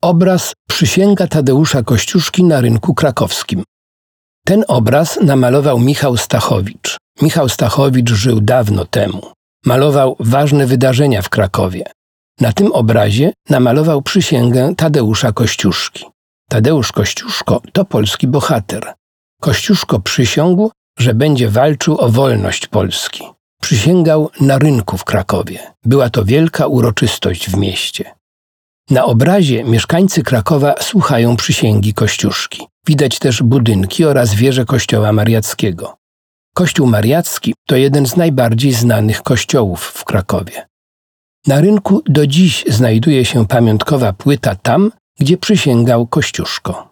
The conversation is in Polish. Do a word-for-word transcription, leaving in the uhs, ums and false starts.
Obraz Przysięga Tadeusza Kościuszki na rynku krakowskim. Ten obraz namalował Michał Stachowicz. Michał Stachowicz żył dawno temu. Malował ważne wydarzenia w Krakowie. Na tym obrazie namalował przysięgę Tadeusza Kościuszki. Tadeusz Kościuszko to polski bohater. Kościuszko przysiągł, że będzie walczył o wolność Polski. Przysięgał na rynku w Krakowie. Była to wielka uroczystość w mieście. Na obrazie mieszkańcy Krakowa słuchają przysięgi Kościuszki. Widać też budynki oraz wieżę kościoła mariackiego. Kościół mariacki to jeden z najbardziej znanych kościołów w Krakowie. Na rynku do dziś znajduje się pamiątkowa płyta tam, gdzie przysięgał Kościuszko.